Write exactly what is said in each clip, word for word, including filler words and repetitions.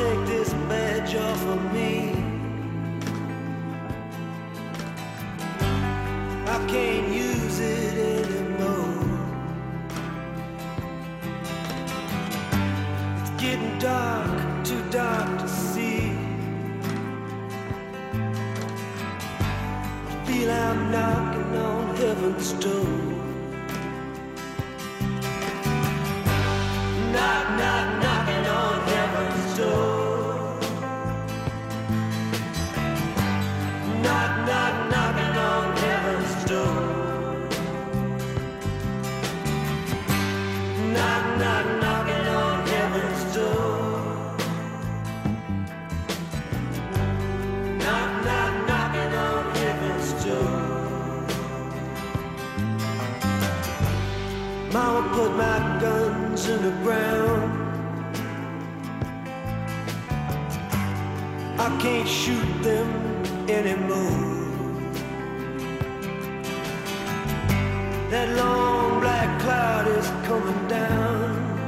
take this badge off of me. I can't use it anymore. It's getting dark, too dark to see. I feel I'm knocking on heaven's door. Knock, knock, knocking on heaven's door. Knock, knock, knocking on heaven's door. Knock, knock, knocking on heaven's door. Knock, knock, knocking on heaven's door. Mama put my guns in the ground. I can't shoot them anymore. That long black cloud is coming down.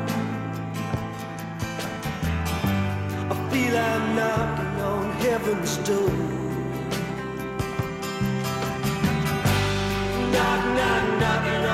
I feel I'm knocking on heaven's door. Knock, knock, knocking